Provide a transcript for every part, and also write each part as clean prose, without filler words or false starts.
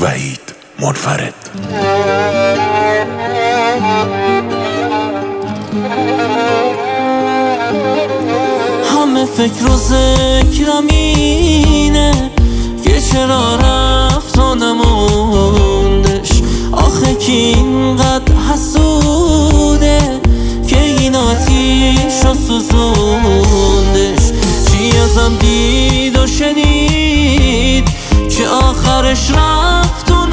وحید منفرد. همه فکر و ذکرم اینه که چرا رفت و نموندش. آخه کی اینقدر حسوده که این آتیشو سوزوندش. چی ازم دید و شنید که آخرش رفت و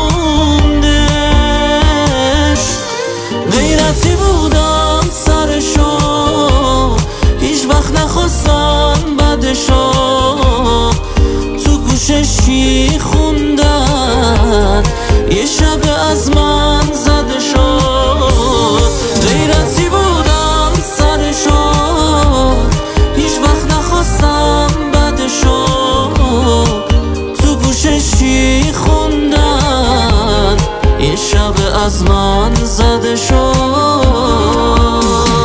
نموندش. غیرتی بودم سرشو، هیچ وقت نخواستم بعدشو. تو گوششی خوندن یه شب از من زده شد. غیرتی بودم سرشو، هیچ وقت نخواستم بعدشو. تو گوششی خوندن یه شب از من زده شد.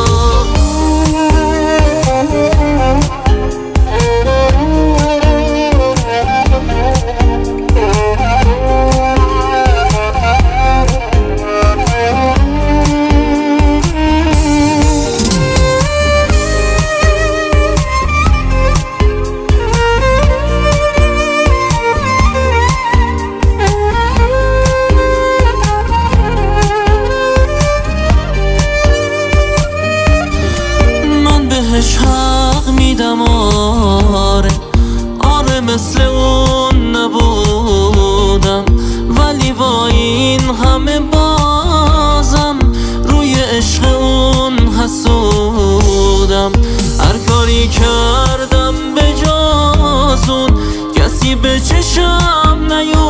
بهش حق میدم، آره مثل اون نبودم. ولی با این همه بازم روی عشق اون حسودم. هر کاری کردم به جز اون کسی به چشم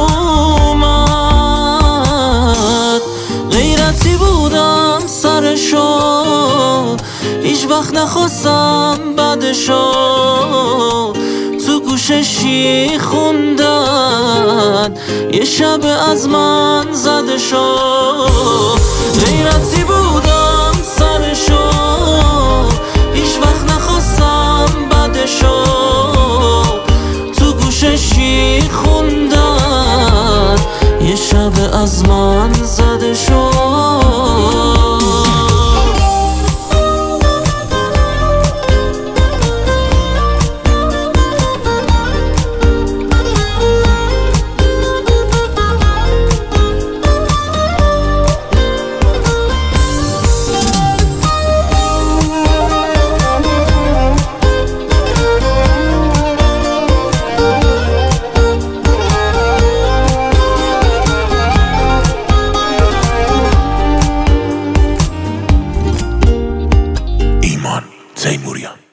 نیومد. غیرتی بودم سرشو، هیچ وقت نخواستم بعدشو. تو گوششی خوندن یه شب از من زده شد. غیرتی بودم سرشو، هیچ وقت نخواستم بعدشو. تو گوششی خوندن یه شب از من زده شد. تیموریان.